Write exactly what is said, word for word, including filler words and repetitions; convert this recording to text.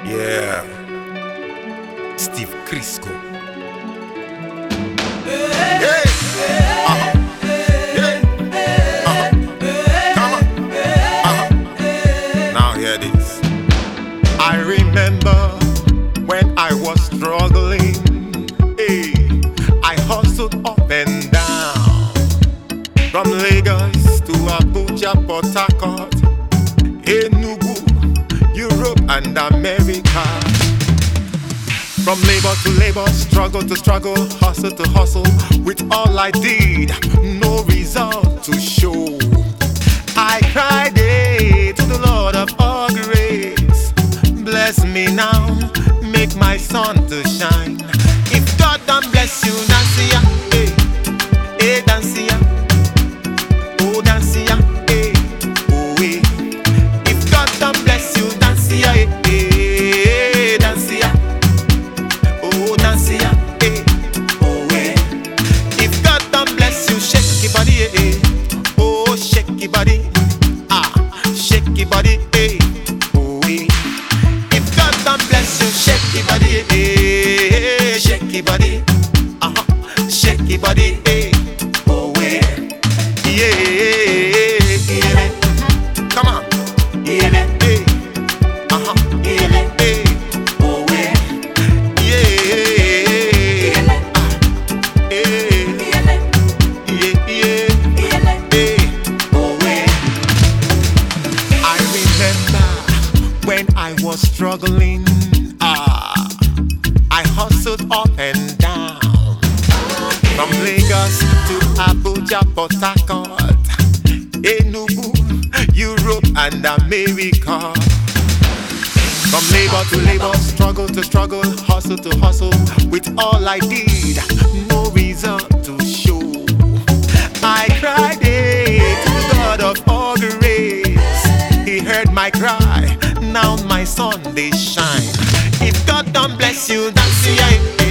Yeah, Steve Crisco. Hey, uh-huh. Yeah, uh-huh. Come on, uh-huh. Now hear this. I remember when I was struggling. Hey, I hustled up and down, from Lagos to Abuja, Port Harcourt, Enugu, Europe and America. From labor to labor, struggle to struggle, hustle to hustle. With all I did, no result to show. I cried hey, to the Lord of all grace. Bless me now, make my sun to shine. If God don't bless you, Dancia, hey, hey, Dancia, oh Dancia, hey, oh hey. If God don't bless you, Dancia, hey, hey, Dancia, oh Dancia, hey, oh hey. If God don't bless you, shake your body, hey, oh shake your body, ah, shake your body, hey, oh hey. If God don't bless you, shake your body, hey, shake your body, uh-huh, shake your body, hey, oh hey, yeah, yeah, come on, yeah, hey, uh-huh, yeah, hey, oh hey, yeah, ah, hey, yeah, yeah, hey, oh hey. I remember when I was struggling, ah, I hustled up and down, from Lagos to Abuja, Port Harcourt, Enugu, Europe and America. From labor to labor, struggle to struggle, hustle to hustle. With all I did, no result to show. I cried hey, to the God of all grace. He heard my cry, now my sun they shine. If God don't bless you, Dancia,